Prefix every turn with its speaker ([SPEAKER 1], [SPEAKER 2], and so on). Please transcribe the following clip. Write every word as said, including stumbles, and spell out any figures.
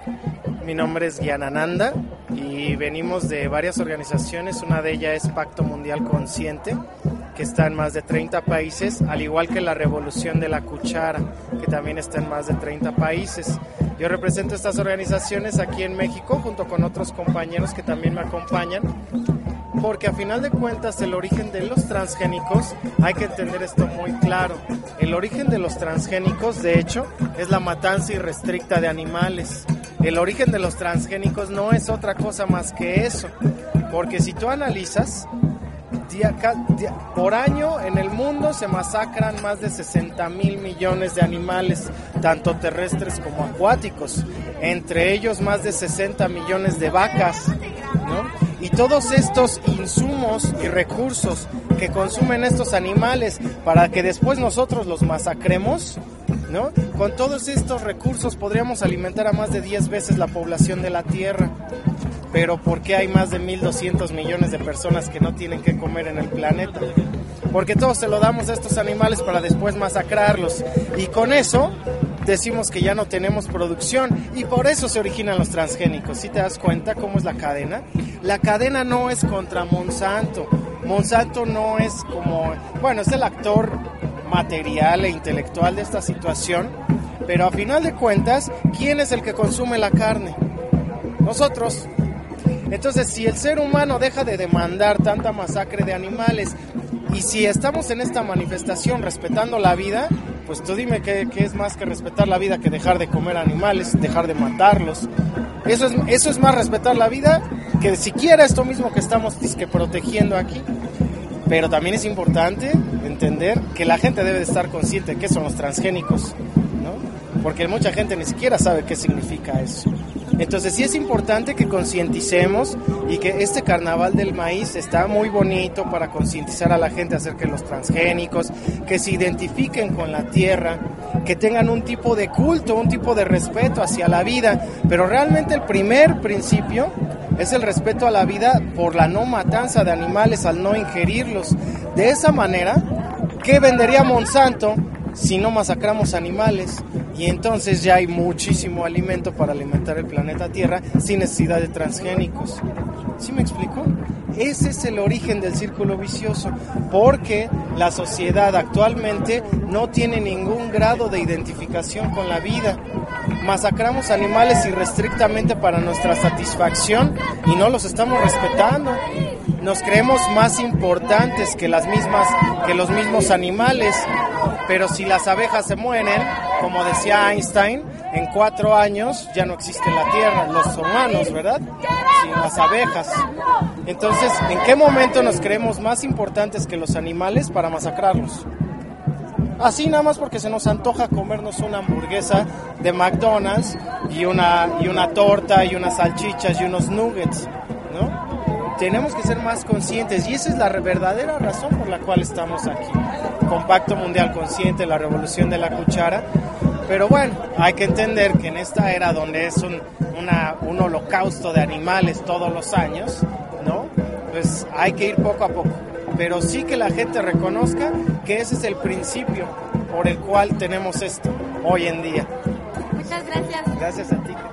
[SPEAKER 1] Mi nombre es Gyanananda y venimos de varias organizaciones. Una de ellas es Pacto Mundial Consciente, que está en más de treinta países, al igual que la Revolución de la Cuchara, que también está en más de treinta países. Yo represento estas organizaciones aquí en México, junto con otros compañeros que también me acompañan, porque a final de cuentas el origen de los transgénicos, hay que entender esto muy claro. El origen de los transgénicos, de hecho, es la matanza irrestricta de animales. El origen de los transgénicos no es otra cosa más que eso, porque si tú analizas, día, día, por año en el mundo se masacran más de sesenta mil millones de animales, tanto terrestres como acuáticos, entre ellos más de sesenta millones de vacas, ¿no? Y todos estos insumos y recursos que consumen estos animales para que después nosotros los masacremos, ¿no? Con todos estos recursos podríamos alimentar a más de diez veces la población de la Tierra. Pero ¿por qué hay más de mil doscientos millones de personas que no tienen que comer en el planeta? Porque todos se lo damos a estos animales para después masacrarlos. Y con eso decimos que ya no tenemos producción, y por eso se originan los transgénicos. ¿Sí te das cuenta cómo es la cadena? La cadena no es contra Monsanto. Monsanto no es como... Bueno, es el actor material e intelectual de esta situación, pero a final de cuentas, ¿quién es el que consume la carne? Nosotros. Entonces, si el ser humano deja de demandar tanta masacre de animales, y si estamos en esta manifestación respetando la vida, pues tú dime qué, qué es más que respetar la vida que dejar de comer animales, dejar de matarlos. Eso es, eso es más respetar la vida que siquiera esto mismo que estamos disque protegiendo aquí. Pero también es importante entender que la gente debe de estar consciente de qué son los transgénicos, ¿no? Porque mucha gente ni siquiera sabe qué significa eso. Entonces sí es importante que concienticemos, y que este carnaval del maíz está muy bonito para concientizar a la gente acerca de los transgénicos, que se identifiquen con la tierra, que tengan un tipo de culto, un tipo de respeto hacia la vida, pero realmente el primer principio es el respeto a la vida por la no matanza de animales al no ingerirlos. De esa manera, ¿qué vendería Monsanto si no masacramos animales? Y entonces ya hay muchísimo alimento para alimentar el planeta Tierra sin necesidad de transgénicos. ¿Sí me explico? Ese es el origen del círculo vicioso, porque la sociedad actualmente no tiene ningún grado de identificación con la vida. Masacramos animales irrestrictamente para nuestra satisfacción y no los estamos respetando. Nos creemos más importantes que las mismas, que los mismos animales, pero si las abejas se mueren, como decía Einstein, en cuatro años ya no existe la Tierra, los humanos, ¿verdad? Sin las abejas. Entonces, ¿en qué momento nos creemos más importantes que los animales para masacrarlos? Así nada más porque se nos antoja comernos una hamburguesa de McDonald's y una, y una torta y unas salchichas y unos nuggets, ¿no? Tenemos que ser más conscientes, y esa es la verdadera razón por la cual estamos aquí, con Pacto Mundial Consciente, la Revolución de la Cuchara. Pero bueno, hay que entender que en esta era donde es un, una, un holocausto de animales todos los años, ¿no? Pues hay que ir poco a poco, pero sí que la gente reconozca que ese es el principio por el cual tenemos esto hoy en día.
[SPEAKER 2] Muchas gracias.
[SPEAKER 1] Gracias a ti.